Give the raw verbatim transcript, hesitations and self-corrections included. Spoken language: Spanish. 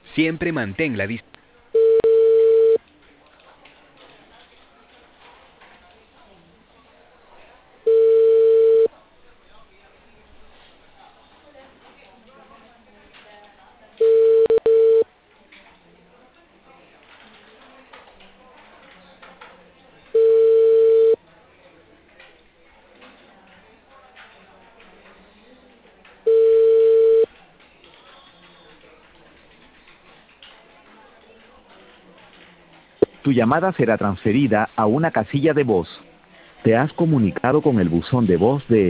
Siempre mantén la distancia. Tu llamada será transferida a una casilla de voz. Te has comunicado con el buzón de voz de